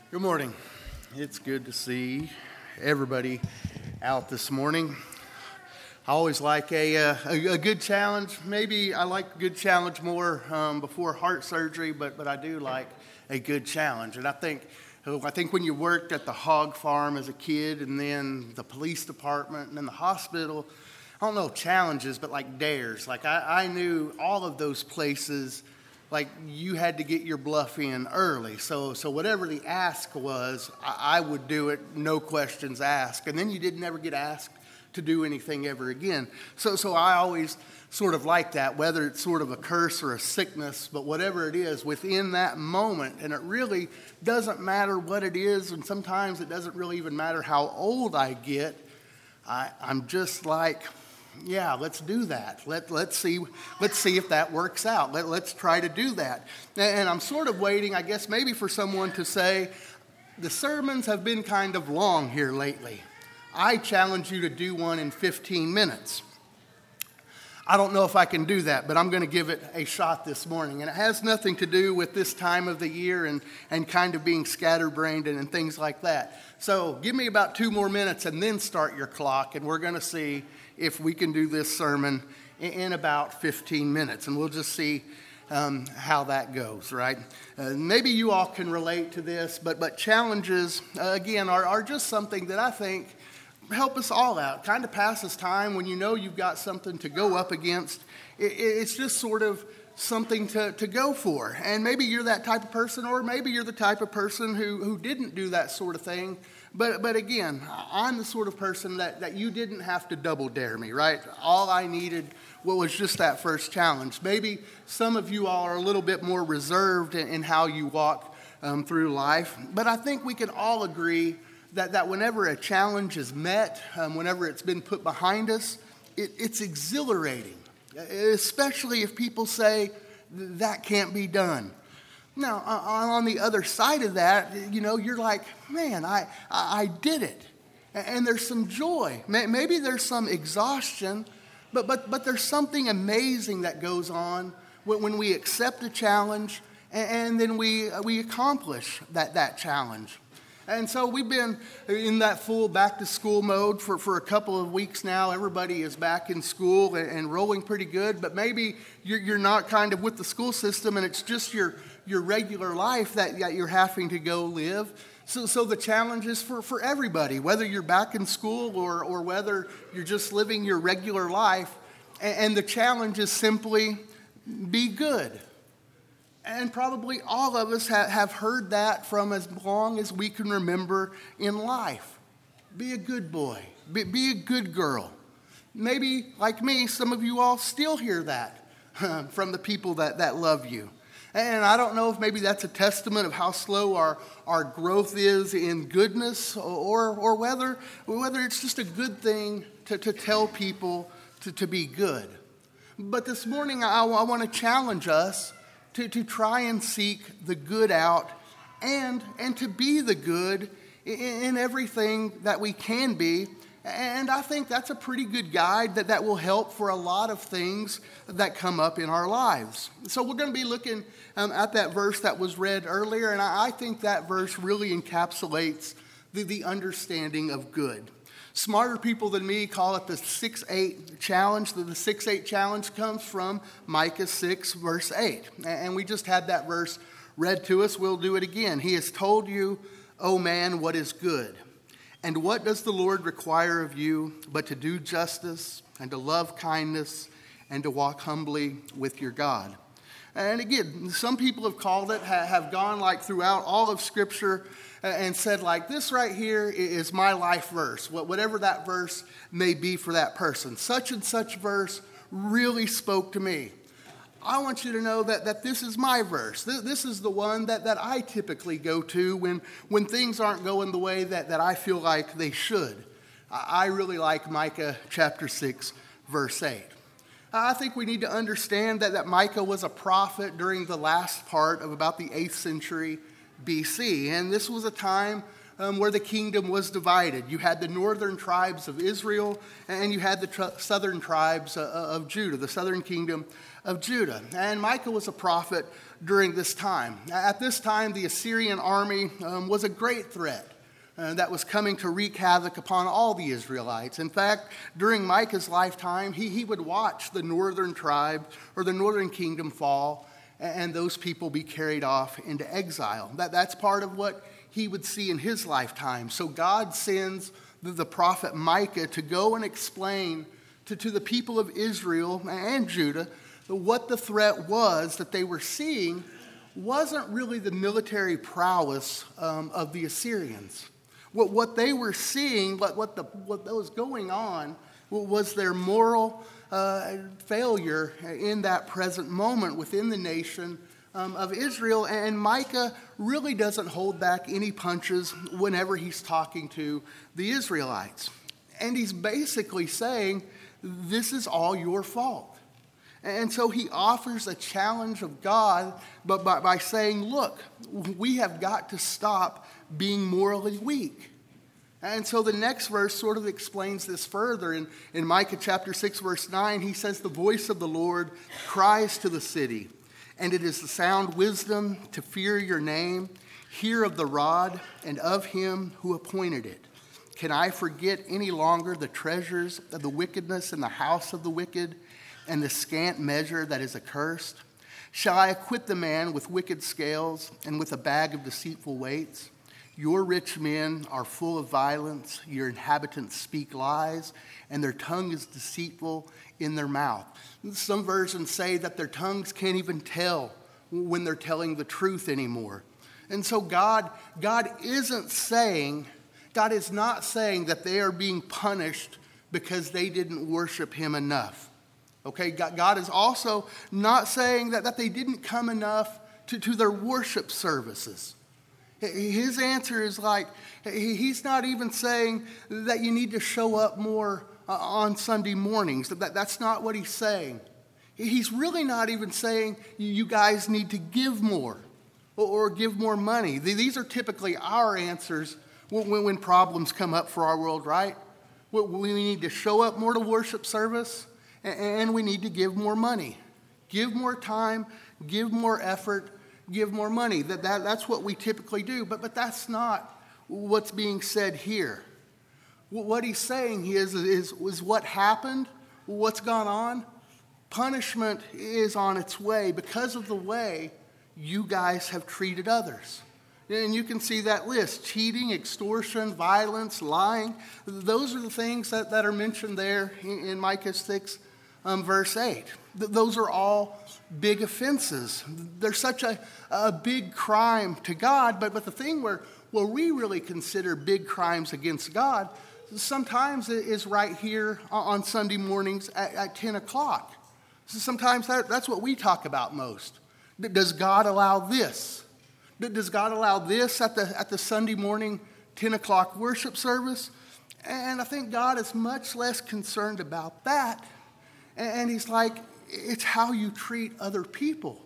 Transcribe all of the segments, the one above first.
Good morning. It's good to see everybody out this morning. I always like a good challenge. Maybe I like a good challenge more before heart surgery, but I do like a good challenge. And I think when you worked at the hog farm as a kid, and then the police department, and then the hospital, I don't know challenges, but like dares. Like I knew all of those places. Like you had to get your bluff in early. So whatever the ask was, I would do it, no questions asked. And then you didn't ever get asked to do anything ever again. So I always sort of like that, whether it's sort of a curse or a sickness, but whatever it is within that moment. And it really doesn't matter what it is. And sometimes it doesn't really even matter how old I get. I'm just like, yeah, let's do that. Let's see if that works out. Let's try to do that. And I'm sort of waiting, I guess, maybe for someone to say, the sermons have been kind of long here lately. I challenge you to do one in 15 minutes. I don't know if I can do that, but I'm going to give it a shot this morning. And it has nothing to do with this time of the year and kind of being scatterbrained and things like that. So give me about 2 more minutes and then start your clock, and we're going to see if we can do this sermon in about 15 minutes. And we'll just see how that goes, right? Maybe you all can relate to this, but challenges, again, are just something that I think help us all out. Kind of passes time when you know you've got something to go up against. It's just sort of something to go for. And maybe you're that type of person, or maybe you're the type of person who didn't do that sort of thing. But again, I'm the sort of person that you didn't have to double dare me, right? All I needed was just that first challenge. Maybe some of you all are a little bit more reserved in how you walk through life. But I think we can all agree that whenever a challenge is met, whenever it's been put behind us, it's exhilarating, especially if people say that can't be done. Now, on the other side of that, you're like, man, I did it. And there's some joy. Maybe there's some exhaustion, but there's something amazing that goes on when we accept a challenge and then we accomplish that challenge. And so we've been in that full back-to-school mode for a couple of weeks now. Everybody is back in school and rolling pretty good, but maybe you're not kind of with the school system, and it's just your regular life that you're having to go live. So the challenge is for everybody, whether you're back in school or whether you're just living your regular life. And the challenge is simply be good. And probably all of us have heard that from as long as we can remember in life. Be a good boy. Be a good girl. Maybe, like me, some of you all still hear that from the people that love you. And I don't know if maybe that's a testament of how slow our growth is in goodness, or whether it's just a good thing to tell people to be good. But this morning I want to challenge us to try and seek the good out and to be the good in everything that we can be. And I think that's a pretty good guide that will help for a lot of things that come up in our lives. So we're going to be looking at that verse that was read earlier, and I think that verse really encapsulates the understanding of good. Smarter people than me call it the 6-8 challenge. The 6-8 challenge comes from Micah 6, verse 8. And we just had that verse read to us. We'll do it again. He has told you, O man, what is good. And what does the Lord require of you but to do justice and to love kindness and to walk humbly with your God? And again, some people have called it, have gone like throughout all of Scripture and said like, this right here is my life verse, whatever that verse may be for that person. Such and such verse really spoke to me. I want you to know that this is my verse. This is the one that I typically go to when things aren't going the way that I feel like they should. I really like Micah chapter 6, verse 8. I think we need to understand that Micah was a prophet during the last part of about the 8th century BC. And this was a time where the kingdom was divided. You had the northern tribes of Israel, and you had the southern tribes of Judah, the southern kingdom of Judah. And Micah was a prophet during this time. At this time, the Assyrian army was a great threat that was coming to wreak havoc upon all the Israelites. In fact, during Micah's lifetime, he would watch the northern tribe or the northern kingdom fall and those people be carried off into exile. That's part of what he would see in his lifetime. So God sends the prophet Micah to go and explain to the people of Israel and Judah what the threat was that they were seeing wasn't really the military prowess of the Assyrians. What they were seeing, what was going on, was their moral failure in that present moment within the nation of Israel. And Micah really doesn't hold back any punches whenever he's talking to the Israelites. And he's basically saying, this is all your fault. And so he offers a challenge of God but by saying, look, we have got to stop being morally weak. And so the next verse sort of explains this further. In Micah chapter 6, verse 9, he says, the voice of the Lord cries to the city, and it is the sound wisdom to fear your name. Hear of the rod and of him who appointed it. Can I forget any longer the treasures of the wickedness in the house of the wicked, and the scant measure that is accursed? Shall I acquit the man with wicked scales and with a bag of deceitful weights? Your rich men are full of violence, your inhabitants speak lies, and their tongue is deceitful in their mouth. Some versions say that their tongues can't even tell when they're telling the truth anymore. And so God is not saying that they are being punished because they didn't worship him enough. Okay, God is also not saying that they didn't come enough to their worship services. His answer is like, he's not even saying that you need to show up more on Sunday mornings. That's not what he's saying. He's really not even saying you guys need to give more or give more money. These are typically our answers when problems come up for our world, right? We need to show up more to worship service, and we need to give more money. Give more time, give more effort, give more money. That's what we typically do, but that's not what's being said here. What he's saying is what happened, what's gone on. Punishment is on its way because of the way you guys have treated others. And you can see that list: cheating, extortion, violence, lying. Those are the things that are mentioned there in Micah 6, verse 8. Those are all big offenses. They're such a big crime to God, but the thing where we really consider big crimes against God sometimes is right here on Sunday mornings at 10 o'clock. So sometimes that's what we talk about most. Does God allow this? Does God allow this at the Sunday morning 10 o'clock worship service? And I think God is much less concerned about that. And he's like, it's how you treat other people,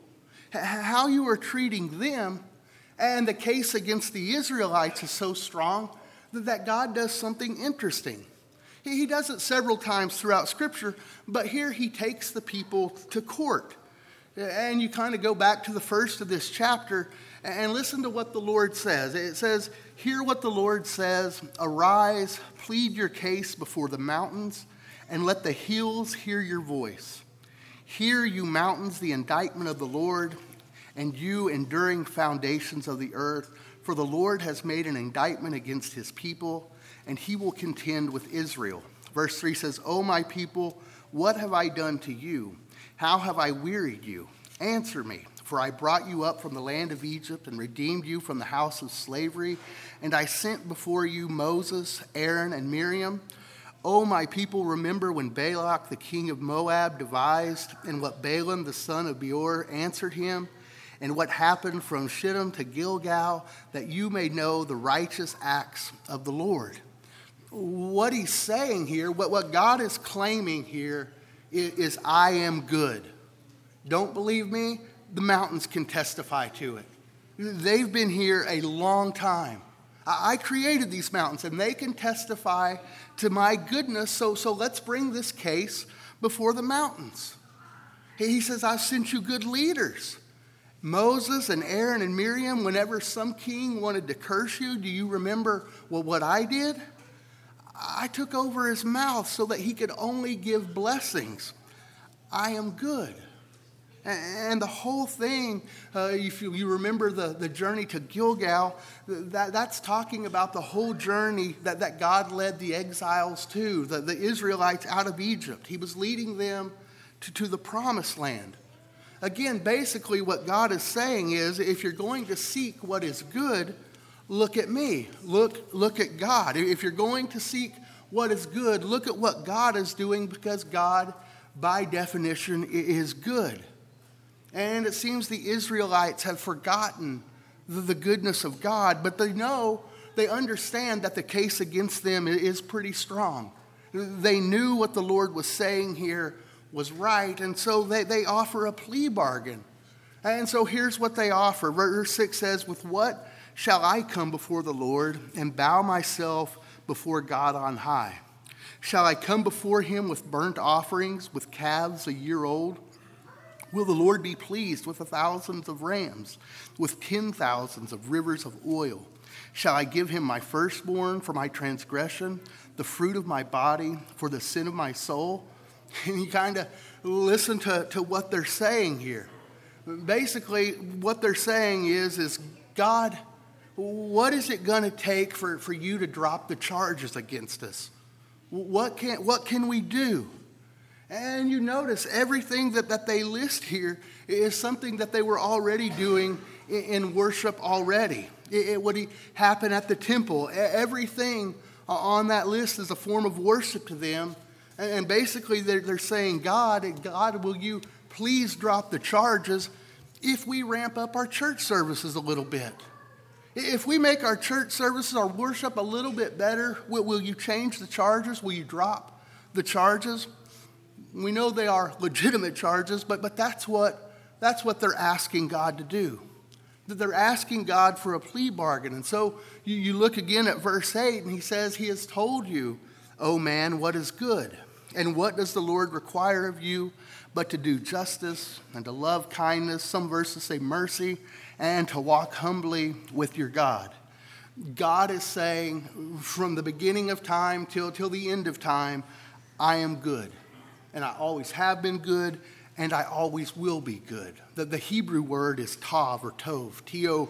how you are treating them. And the case against the Israelites is so strong that God does something interesting. He does it several times throughout Scripture, but here he takes the people to court. And you kind of go back to the first of this chapter and listen to what the Lord says. It says, hear what the Lord says, arise, plead your case before the mountains, and let the hills hear your voice. Hear, you mountains, the indictment of the Lord, and you enduring foundations of the earth. For the Lord has made an indictment against his people, and he will contend with Israel. Verse 3 says, O my people, what have I done to you? How have I wearied you? Answer me, for I brought you up from the land of Egypt and redeemed you from the house of slavery, and I sent before you Moses, Aaron, and Miriam. O my people, remember when Balak the king of Moab devised, and what Balaam the son of Beor answered him, and what happened from Shittim to Gilgal, that you may know the righteous acts of the Lord. What he's saying here, what God is claiming here is I am good. Don't believe me? The mountains can testify to it. They've been here a long time. I created these mountains, and they can testify to my goodness, so let's bring this case before the mountains. He says, I've sent you good leaders. Moses and Aaron and Miriam, whenever some king wanted to curse you, do you remember what I did? I took over his mouth so that he could only give blessings. I am good. And the whole thing, if you remember the journey to Gilgal, that's talking about the whole journey that God led the exiles to, the Israelites out of Egypt. He was leading them to the promised land. Again, basically what God is saying is, if you're going to seek what is good, look at me. Look at God. If you're going to seek what is good, look at what God is doing, because God, by definition, is good. And it seems the Israelites have forgotten the goodness of God, but they understand that the case against them is pretty strong. They knew what the Lord was saying here was right, and so they offer a plea bargain. And so here's what they offer. Verse 6 says, with what shall I come before the Lord and bow myself before God on high? Shall I come before him with burnt offerings, with calves a year old? Will the Lord be pleased with 1,000 of rams, with 10,000 of rivers of oil? Shall I give him my firstborn for my transgression, the fruit of my body for the sin of my soul? And you kind of listen to what they're saying here. Basically, what they're saying is God, what is it going to take for you to drop the charges against us? What can we do? And you notice everything that they list here is something that they were already doing in worship already. It would happen at the temple. Everything on that list is a form of worship to them. And basically they're saying, God, will you please drop the charges if we ramp up our church services a little bit? If we make our church services, our worship a little bit better, will you change the charges? Will you drop the charges? We know they are legitimate charges, but that's what they're asking God to do. That they're asking God for a plea bargain. And so you look again at verse 8, and he says, he has told you, O man, what is good? And what does the Lord require of you but to do justice and to love kindness? Some verses say mercy, and to walk humbly with your God. God is saying, from the beginning of time till the end of time, I am good. And I always have been good, and I always will be good. The Hebrew word is tov or tov,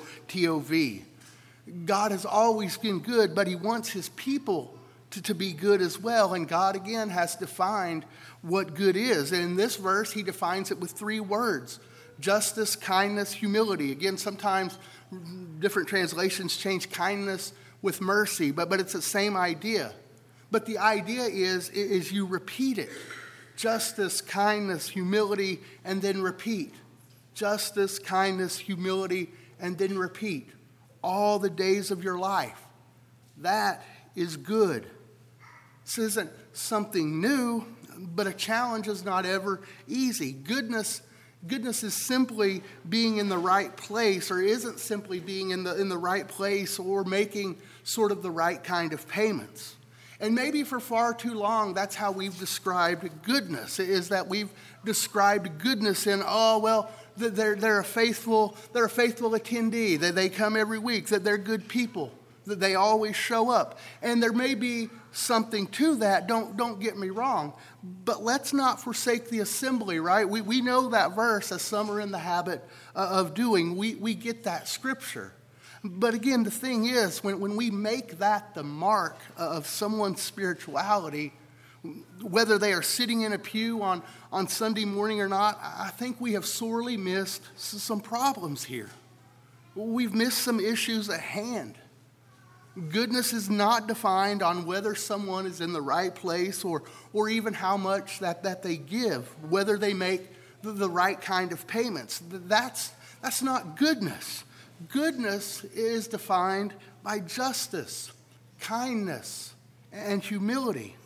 T-O-V. God has always been good, but he wants his people to be good as well. And God, again, has defined what good is. And in this verse, he defines it with 3 words: justice, kindness, humility. Again, sometimes different translations change kindness with mercy, but it's the same idea. But the idea is you repeat it. Justice, kindness, humility, and then repeat. Justice, kindness, humility, and then repeat. All the days of your life. That is good. This isn't something new, but a challenge is not ever easy. Goodness is simply being in the right place, or isn't simply being in the right place or making sort of the right kind of payments. And maybe for far too long, that's how we've described goodness, is that we've described goodness in, they're a faithful attendee, they come every week, that they're good people, that they always show up. And there may be something to that, don't get me wrong, but let's not forsake the assembly, right? We know that verse, as some are in the habit of doing. We get that scripture. But again, the thing is, when we make that the mark of someone's spirituality, whether they are sitting in a pew on Sunday morning or not, I think we have sorely missed some problems here. We've missed some issues at hand. Goodness is not defined on whether someone is in the right place or even how much that they give, whether they make the right kind of payments. That's not goodness. Goodness is defined by justice, kindness, and humility.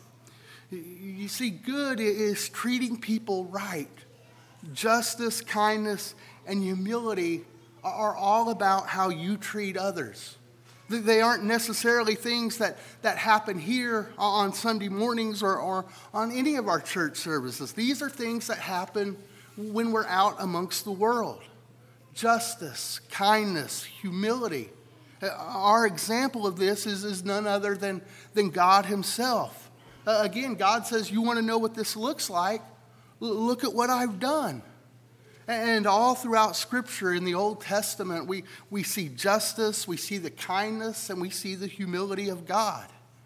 You see, good is treating people right. Justice, kindness, and humility are all about how you treat others. They aren't necessarily things that happen here on Sunday mornings or on any of our church services. These are things that happen when we're out amongst the world. Justice, kindness, humility. Our example of this is none other than God himself. Again, God says, you want to know what this looks like? Look at what I've done. And all throughout Scripture in the Old Testament, we see justice, we see the kindness, and we see the humility of God.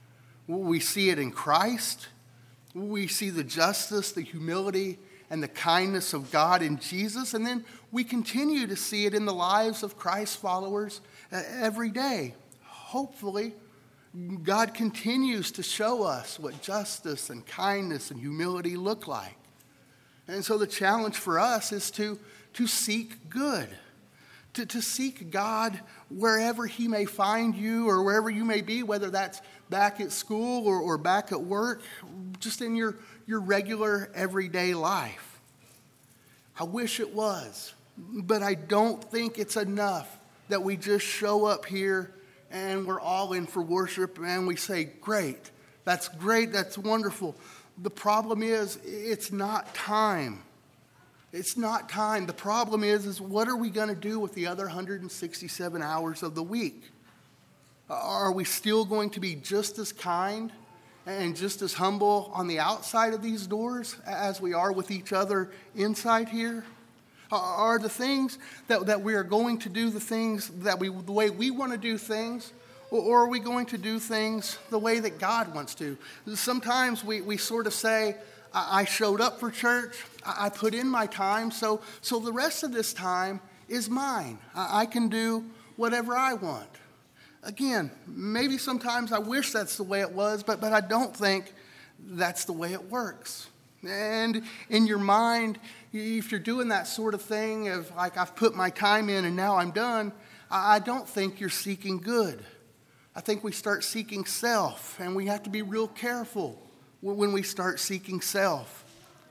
We see it in Christ. We see the justice, the humility, and the kindness of God in Jesus. And then we continue to see it in the lives of Christ's followers every day. Hopefully, God continues to show us what justice and kindness and humility look like. And so the challenge for us is to seek good, to seek God wherever he may find you or wherever you may be, whether that's back at school or back at work, just in your regular everyday life. I wish it was, but I don't think it's enough that we just show up here and we're all in for worship and we say, great, that's wonderful. The problem is, it's not time. It's not time. The problem is what are we going to do with the other 167 hours of the week? Are we still going to be just as kind and just as humble on the outside of these doors as we are with each other inside here? Are the things that we are going to do the things the way we want to do things? Or are we going to do things the way that God wants to? Sometimes we sort of say, I showed up for church, I put in my time, so the rest of this time is mine. I can do whatever I want. Again, maybe sometimes I wish that's the way it was, but I don't think that's the way it works. And in your mind, if you're doing that sort of thing of like, I've put my time in and now I'm done, I don't think you're seeking good. I think we start seeking self, and we have to be real careful when we start seeking self.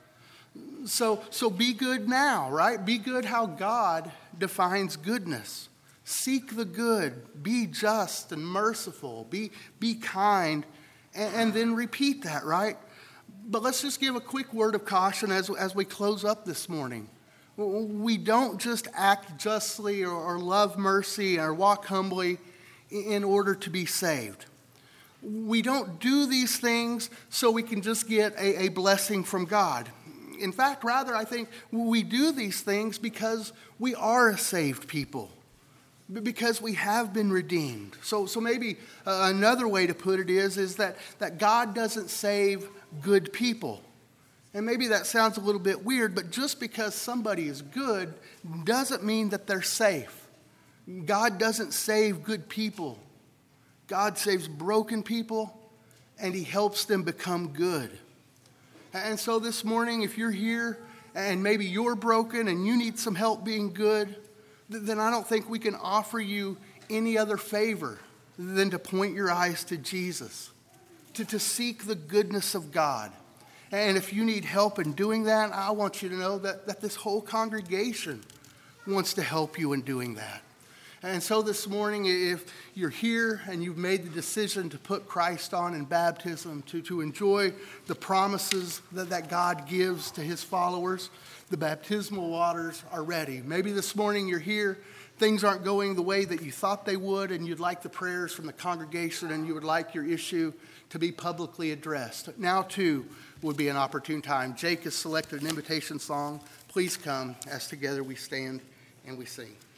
So be good now, right? Be good how God defines goodness. Seek the good. Be just and merciful. Be kind, and then repeat that, right? But let's just give a quick word of caution as we close up this morning. We don't just act justly or love mercy or walk humbly in order to be saved. We don't do these things so we can just get a blessing from God. In fact, rather, I think we do these things because we are a saved people, because we have been redeemed. So maybe another way to put it is that God doesn't save good people. And maybe that sounds a little bit weird, but just because somebody is good doesn't mean that they're safe. God doesn't save good people. God saves broken people, and he helps them become good. And so this morning, if you're here and maybe you're broken and you need some help being good, then I don't think we can offer you any other favor than to point your eyes to Jesus, to seek the goodness of God. And if you need help in doing that, I want you to know that this whole congregation wants to help you in doing that. And so this morning, if you're here and you've made the decision to put Christ on in baptism, to enjoy the promises that God gives to his followers, the baptismal waters are ready. Maybe this morning you're here, things aren't going the way that you thought they would, and you'd like the prayers from the congregation and you would like your issue to be publicly addressed. Now, too, would be an opportune time. Jake has selected an invitation song. Please come as together we stand and we sing.